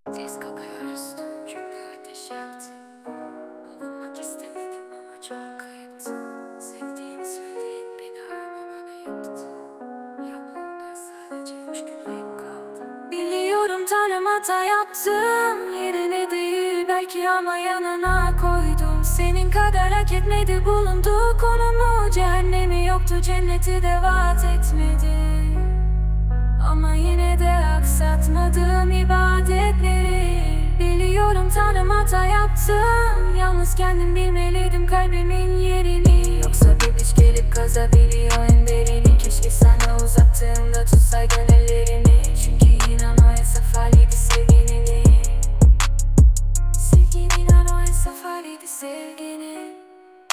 Tez kalkıyoruz çünkü ateş yaktı. Bulunmak istemedim ama çok kayıptı. Sevdiğini söyleyip beni aramamana yaktı. Yolunda sadece 3 günlüğüm kaldı. Biliyorum Tanrım hata yaptım. Yerine değil belki ama yanına koydum. Senin kadar hak etmedi bulunduğu konumu. Cehennemi yoktu, cenneti de vaat etmedi. Ama yine de aksatmadım ibadetleri. Biliyorum Tanrım hata yaptım. Yalnız kendim bilmeliydim kalbimin yerini. Yoksa bir güç gelip kazabiliyor en derini. Keşke sana uzattığımda tutsaydın ellerini. Çünkü inan o hesap haliydi sevginini. Sevginin inan o hesap haliydi sevginin.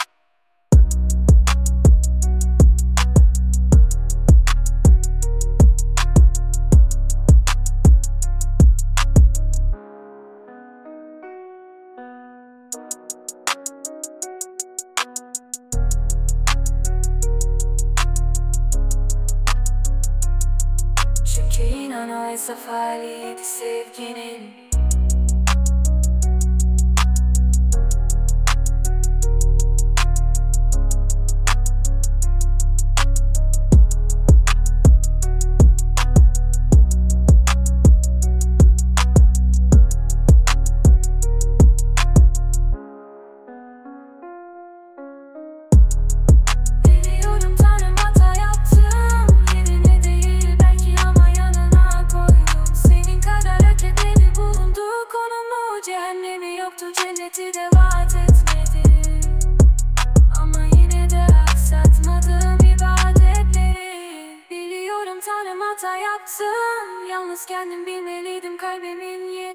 Çünkü inan o hesap haliydi sevginin. Biliyorum Tanrım hata yaptım. Yerine değil belki ama yanına koydum. Senin kadar hak edeni bulunduğu konumu. Cehennemi yoktu, cenneti de vaat etmedi. Ama yine de aksatmadım ibadetleri. Biliyorum Tanrım hata yaptım. Yalnız kendim bilmeliydim kalbimin yerini.